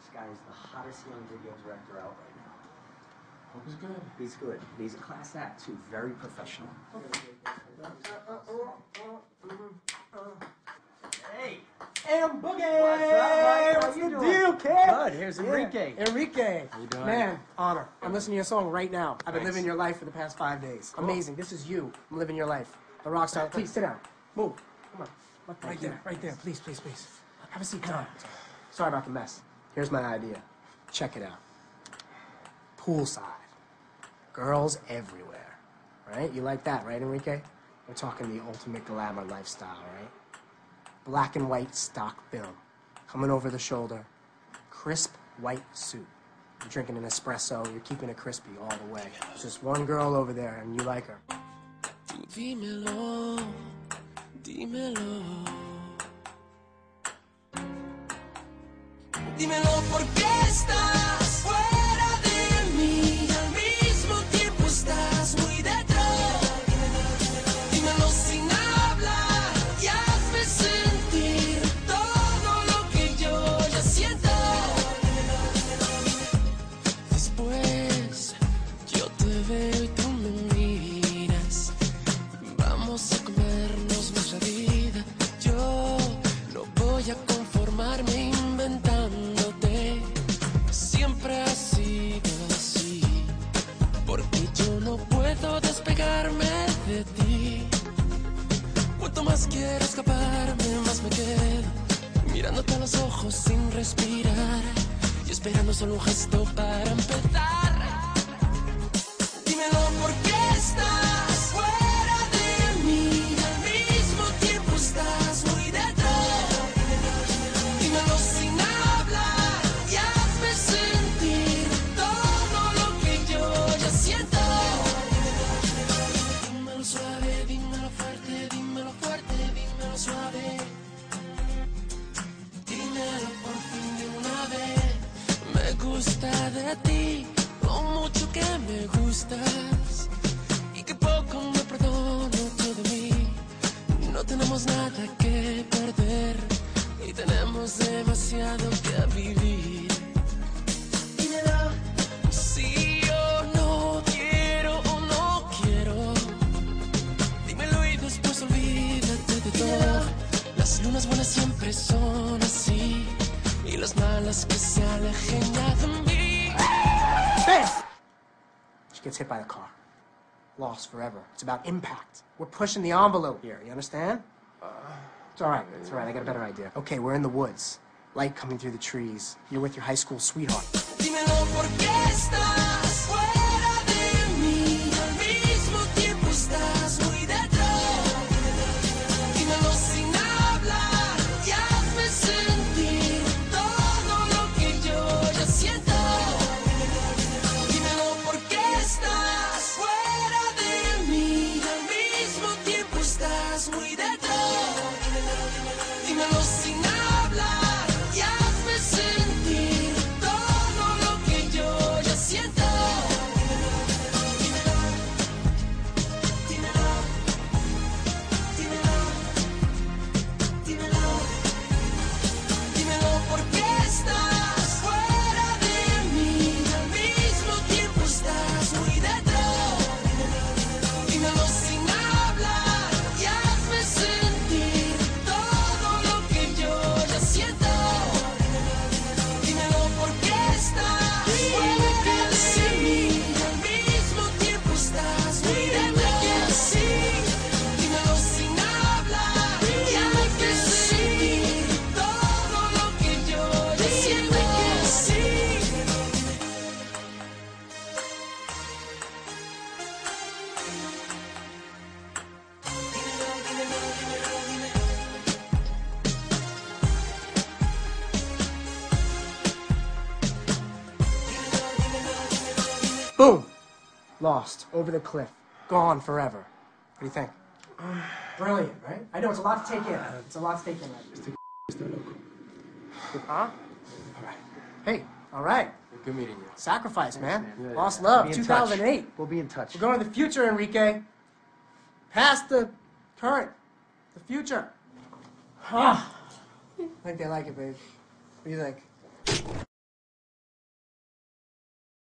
This guy is the hottest young video director out right now. Hope he's good. He's good. He's a class act, too. Very professional. Hey! M Boogie! What's up, What's How you the doing? deal, kid? Good. Here's Enrique. Yeah. Enrique. How you doing? Man, honor. I'm listening to your song right now. I've been Thanks. living your life for the past 5 days. Cool. Amazing. This is you. I'm living your life. The rock star. Please, sit down. Move. Come on. Right there. Right there. Please, please, please. Have a seat. Come on. Sorry about the mess. Here's my idea. Check it out. Poolside. Girls everywhere. Right? You like that, right, Enrique? We're talking the ultimate glamour lifestyle, right? Black and white stock film. Coming over the shoulder. Crisp white suit. You're drinking an espresso. You're keeping it crispy all the way. There's just one girl over there, and you like her. Tú dímelo, dímelo. Dímelo por qué estás fuera de mí y al mismo tiempo estás muy detrás. Dímelo sin hablar y hazme sentir todo lo que yo ya siento. Después yo te veo y tú me miras. Vamos a comernos nuestra vida. Yo no voy a conformarme inventándote. Siempre ha sido así. Porque yo no puedo despegarme de ti. Cuanto más quiero escaparme, más me quedo mirándote a los ojos sin respirar y esperando solo un gesto para empezar. Dímelo por qué estás fuera de mí y al mismo tiempo estás muy detrás. Dímelo sin hablar y hazme sentir todo lo que yo ya siento. Dímelo suave, dímelo fuerte, dímelo fuerte, dímelo suave. Dímelo por fin de una vez. Me gusta de ti, lo mucho que me gustas y que poco me perdono yo de mí. No tenemos nada que perder y tenemos demasiado que vivir. Dímelo si yo no quiero o no quiero. Dímelo y después olvídate de todo. Las lunas buenas siempre son así y las malas que se alejen ya de mí. Bam! She gets hit by the car. Lost forever. It's about impact. We're pushing the envelope here. You understand? It's all right. It's all right. I got a better idea. Okay, we're in the woods. Light coming through the trees. You're with your high school sweetheart. Dímelo por qué estás fuera de mí y al mismo tiempo estás muy detrás. Dímelo sin hablar y hazme sentir todo lo que yo ya siento. Dímelo por qué estás fuera de mí y al mismo tiempo estás muy detrás. Dímelo sin hablar y hazme sentir todo lo que yo ya siento. Dímelo, dímelo, dímelo, dímelo, dímelo por qué estás fuera de mí y al mismo tiempo estás muy detrás. Dímelo sin hablar y hazme sentir todo lo que yo ya siento. Dímelo por qué estás fuera de mí y al mismo tiempo estás muy detrás. Dímelo sin hablar y hazme sentir todo lo que yo ya siento. Boom! Lost. Over the cliff. Gone forever. What do you think? Brilliant, right? I know it's a lot to take in. It's a lot to take in. Huh? All right. Hey, all right. Good meeting you. Sacrifice, man. Yeah, Lost We'll love, be in touch. 2008. We'll be in touch. We're going to the future, Enrique. Past the current. The future. I think they like it, babe. What do you think?